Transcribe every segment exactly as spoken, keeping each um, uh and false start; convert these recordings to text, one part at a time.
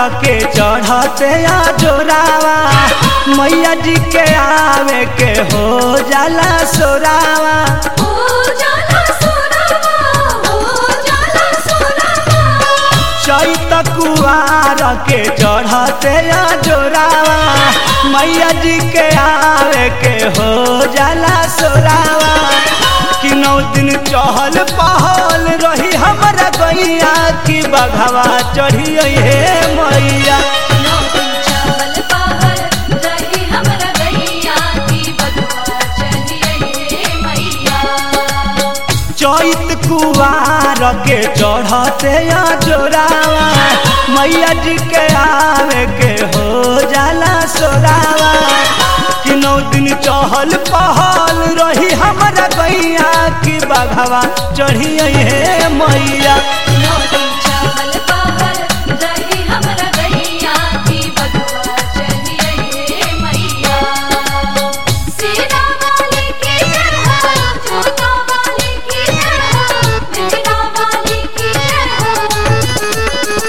के चढ़ते आ जोरावा मैया जी के आवे के हो जाला सोरावा हो जाला सोरावा हो जाला सोरावा चैत कुआर के चढ़ते आ जोरावा मैया जी के आवे के हो जाला सोरावा कि नौ दिन चहल पहल रही हमरा गैया की बघवा चढ़ी हे मैया नौ दिन चहल पहल रही हमरा गैया की बघवा चढ़ी मैया चैत कुआर के चढ़ते आ जोरावा मैया जी के आवे के हो जाला सोरावा कि नौ दिन चहल पहल रही हमरा गैया की बघवा चढ़ी हे मैया नौ दिन चहल पहल रही हमरा गैया की बघवा चढ़ी मैया सीना वाली की जय हो जोता वाली की जय हो मेरा वाली की जय हो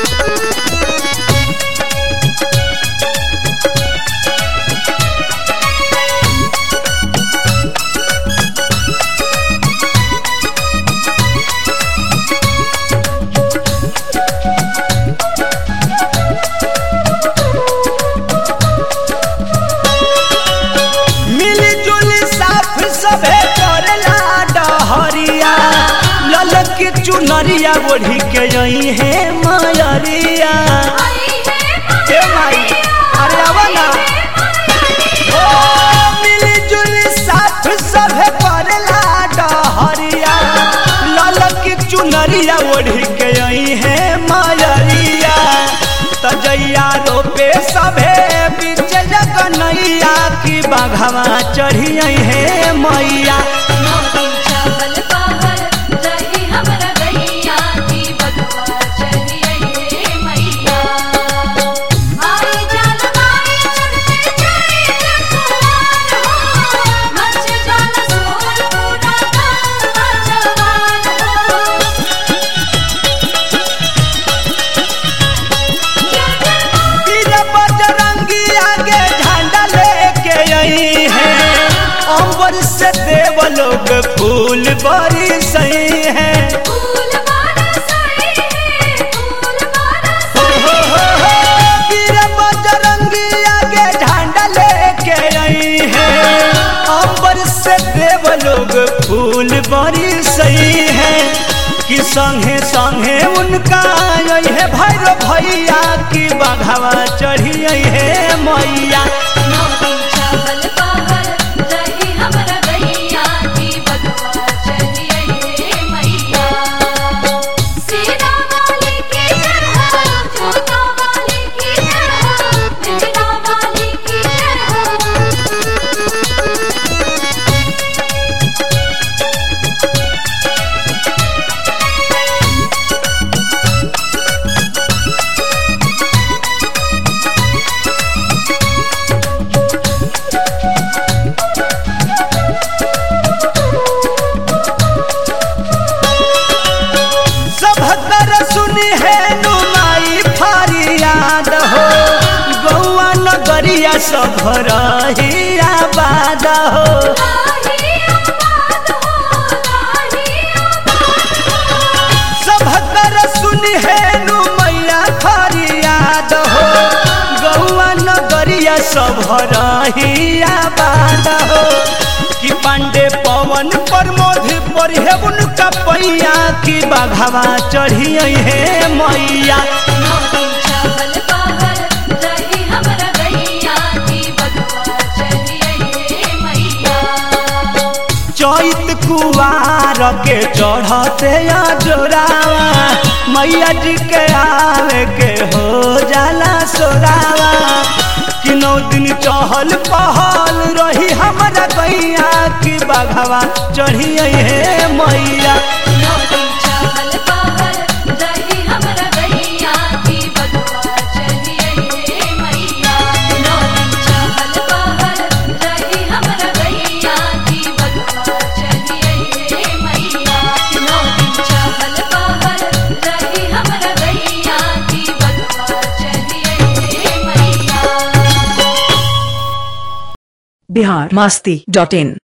सभे करेला डहरिया ललक चुनरिया ओढ़ी के आई है मायरिया के माई अरे आवला ओ मिली जुली साथ सभे करेला डहरिया ललक चुनरिया ओढ़ी के आई है मायरिया तजैया रोपे सभे बीच जगनैया की बघवा चढ़ी हे मैया नौ दिन चहल पहल रही हमरा गैया की बघवा चढ़ी मैया आई जान माई चढ़ते जाई जखवार हो मच जान सोर पूरा गाँव जवान हो तीर बजरंगी आगे झंडा लेके आई है अंबर से देव लोग फूल बरसई है फूल बरसई है फूल हो बरसई हो हो हो तीर बजरंगी आगे झंडा लेके आई है अंबर से देव लोग फूल बरसई है कि संगे संगे उनका आई है भैरव भैया की बघवा चढ़ी है मैया नौ दिन चहल पहल रही हमरा गैया की बघवा चढ़ी मैया सीना वाली की जय हो जोता वाली की जय हो मेरा वाली की जय हो सभतर सुनी है नुमाई फरियाद हो गौआ नगरिया सब रही आबाद हो लाही आबाद हो लाही आबाद हो सभतर सुनी है नुमैया फरियाद हो गौआ नगरिया सब रही आबाद हो कि पांडे पवन प्रमोद पर है उनका पैया की बघवा चढ़ी है मैया नौ दिन चहल पहल रही हमरा गैया की बघवा चढ़ी मैया चैत कुआर के चढ़ते आ जोरावा मैया जी के आवे के हो जाला सोरावा कि नौ दिन चहल पहल रही हमरा गैया की बघवा चढ़ी हे मैया नौ दिन चहल पहल रही हमरा गैया की बघवा चढ़ी मैया नौ दिन चहल पहल रही हमरा गैया की बघवा चढ़ी मैया नौ दिन चहल पहल रही हमरा गैया की बघवा चढ़ी बिहार मास्ती डॉट इन।